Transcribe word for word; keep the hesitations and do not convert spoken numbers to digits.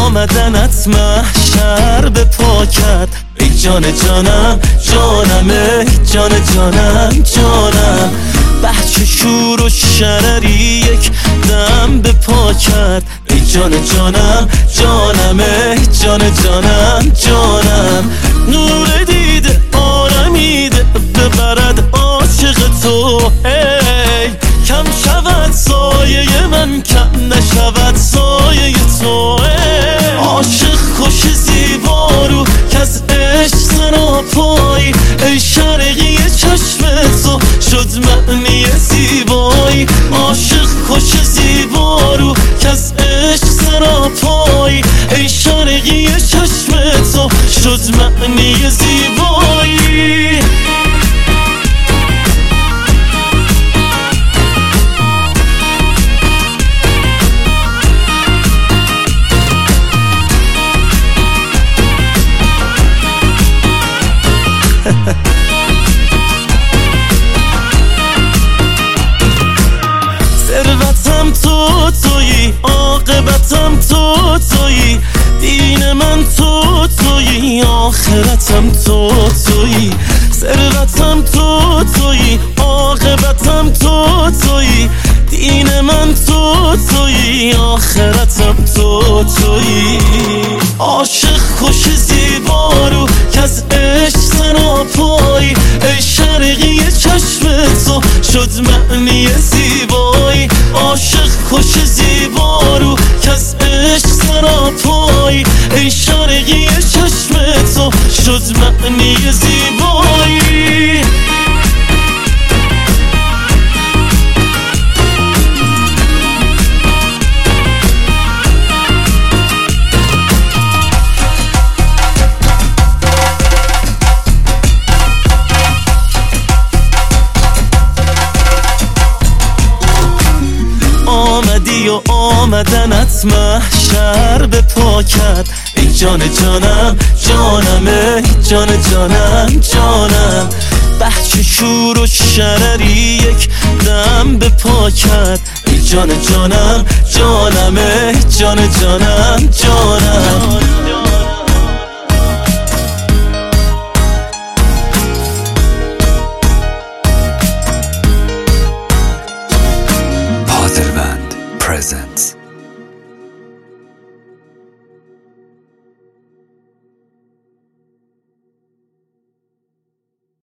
آمدنت محشر به پا کرد. ای جان جانم جانم، ای جان جانم جانم. بچه شور و شرری یک دم به پا کرد. ای جان جانم جانم، ای جان جانم جانم. نور دیده آرمیده ببرد عاشق تو، ای کم شود سایه من، کم نشود سایه تو. ای عاشق خوش زیبا رو که از عشق سراپایی، ای شرقی چشم تو شد معنی زیبایی. عاشق خوش زیبا رو که از عشق سراپایی، ای شرقی چشم تو شد معنی زیبایی. ثروتم تو تویی، عاقبتم تو تویی، دین من تو تویی، آخرتم تو تویی. ثروتم تو تویی، عاقبتم تو تویی، دین من تو تویی، آخرتم تو تویی. عاشق خوش زیبا رو که از عشق سراپایی، ای شرقی چشم تو شد معنی زیبایی. عاشق خوش زیبا رو که از عشق سراپایی، ای شرقی چشم تو شد معنی زیبایی. آمدی و آمدنت محشر به پا کرد. ای جان جانم جانم، ای جان جانم جانم. بچه شور و شرری یک دم به پا کرد. ای جان جانم جانم، ای جان جانم جانم.